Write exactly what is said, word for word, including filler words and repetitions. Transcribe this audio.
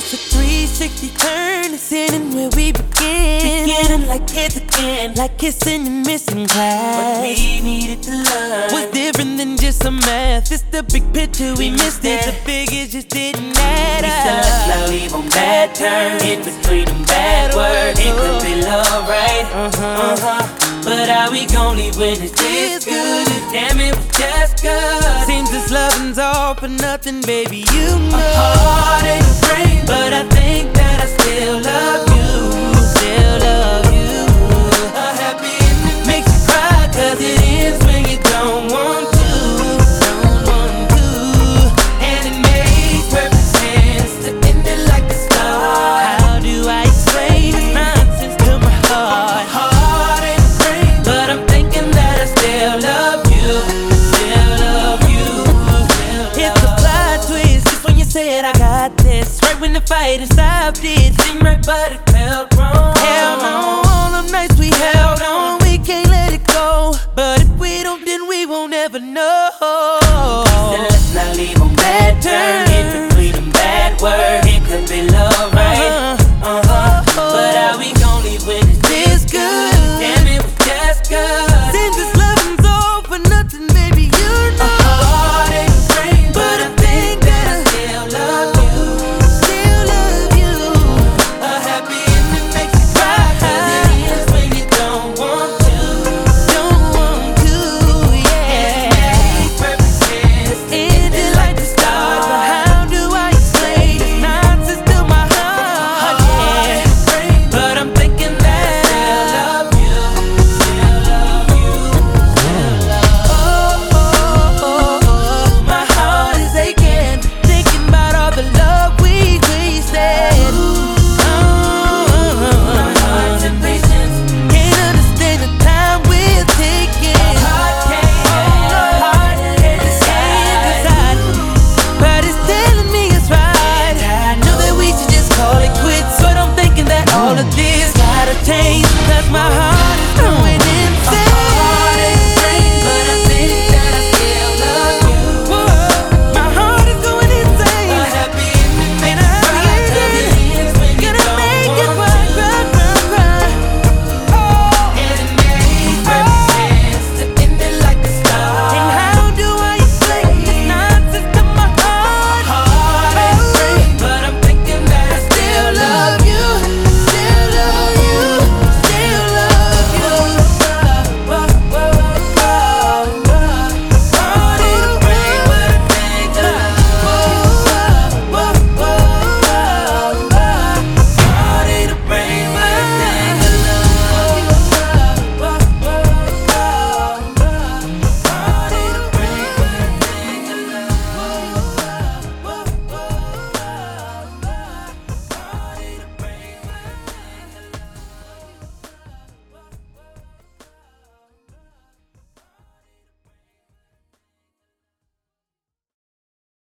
It's a three sixty turn, it's ending where we begin. Beginning like kids again, like kissing and missing class. What we needed to learn was different than just some math. It's the big picture, we, we missed it. The figures just didn't add up. We still left like leave on bad terms. In between them bad words, it could be love, right? Uh-huh, uh-huh. But how we gon' leave when it's this good? Damn it, we just good. Seems this loving's all for nothing, baby, you know. A heart ain't a brain, but I think that I still love you. Still love you. A happy ending makes you cry, cause it ends when you don't want to. Don't want to. And it makes perfect sense to end it like the start. How do I explain this nonsense to my heart? A heart ain't a brain, but I'm thinking that I still love you. Still love you. Still It's a plot twist, just when you said I got this. Right when the fight stopped, it seemed right, but it felt wrong. hell no, all them nights we had